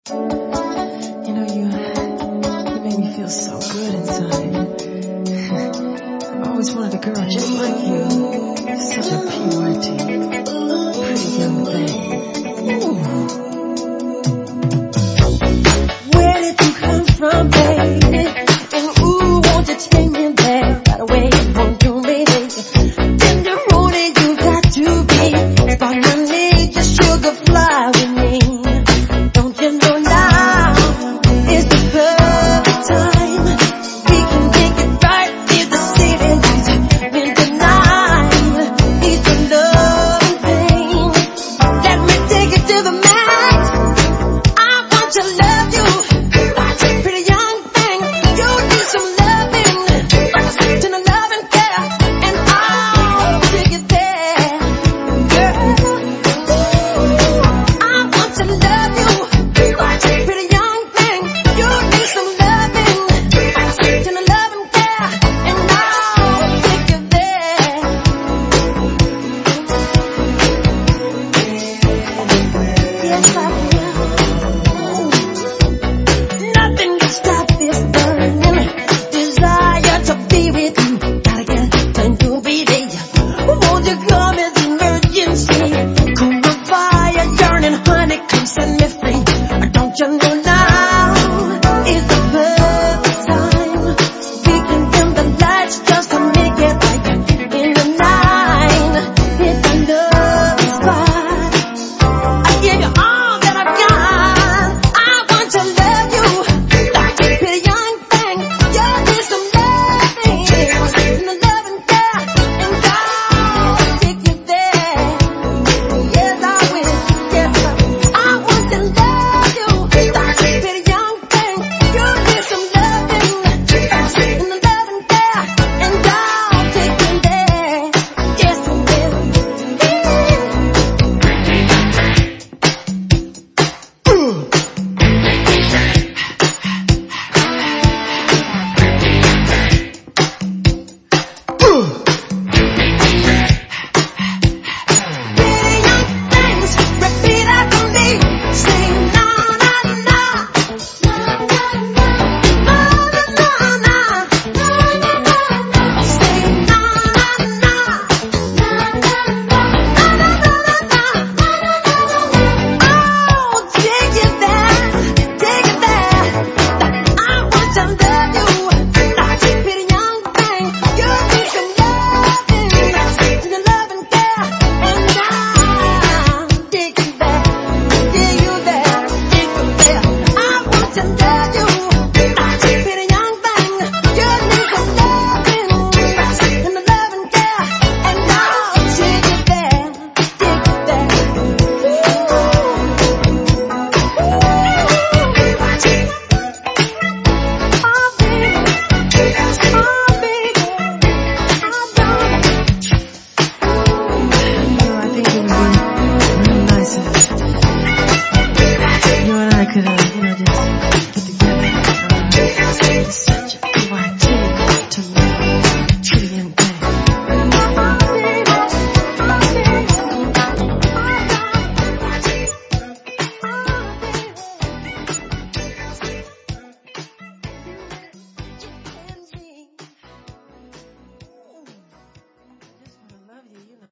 You know, you make me feel so good inside. I've always wanted a girl just like you. Such a PYT, pretty young thing. Ooh. Where did you come from, baby? And ooh, won't you take me there right away? Won't you, baby? Tenderoni, you got to be. Spark my need, just sugar fly with me. Don't you know now is the perfect time? We can take it right in the city lights. In the night, it's the love thing. Let me take it to the max. I want to love you, pretty young thing. You need some loving, to the love and care, and I'll take it there, girl. I want to love you, pretty young thing. You need some loving, to the love and care, and I'll take you there. Yes, I will. Nothing can stop this burning desire to be with you. Gotta get time to be there. Won't you come as emergency? Cool the fire, yearning honey, come set me free. Don't you know now?